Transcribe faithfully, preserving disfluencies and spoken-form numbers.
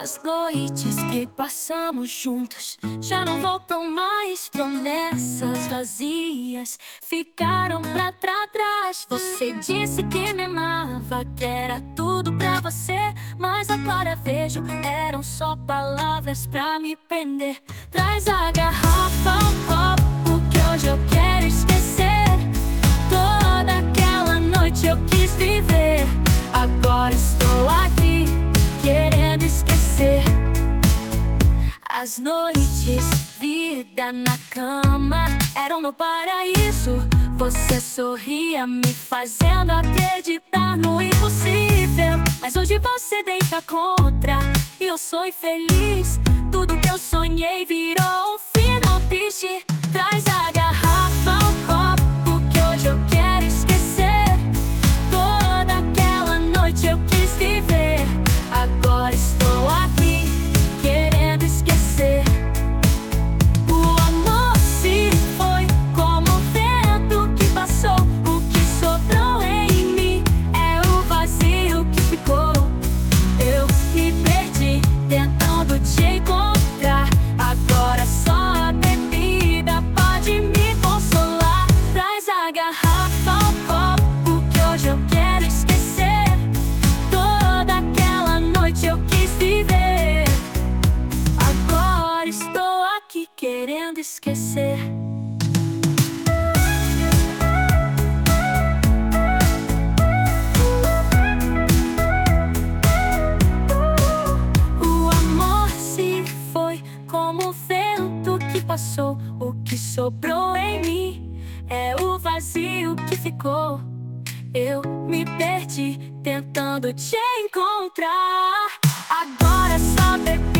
As noites que passamos juntos já não voltam mais. Promessas vazias ficaram pra trás. Você disse que me amava, que era tudo pra você, mas agora vejo, eram só palavras pra me prender. Traz a garrafa, o copo, que hoje eu quero esquecer. Toda aquela noite eu quis viver. Agora estou aqui querendo esquecer. As noites, vida na cama, eram no paraíso. Você sorria me fazendo acreditar no impossível. Mas hoje você deita contra e eu sou infeliz. Tudo que eu sonhei virou um final triste. Traz a garrafa, o copo, que hoje eu quero esquecer. Toda aquela noite eu quis viver. Agora estou aqui querendo esquecer. O amor se foi como o vento que passou. O que sobrou em mim é o vazio que ficou. Eu me perdi tentando te encontrar. Agora só a bebida pode me consolar. Traz a garrafa, o copo, que hoje eu quero esquecer. Toda aquela noite eu quis viver. Agora estou aqui querendo esquecer. O amor se foi como o vento que passou. O que sobrou em mim é o vazio que ficou. Eu me perdi tentando te encontrar. Agora só bebê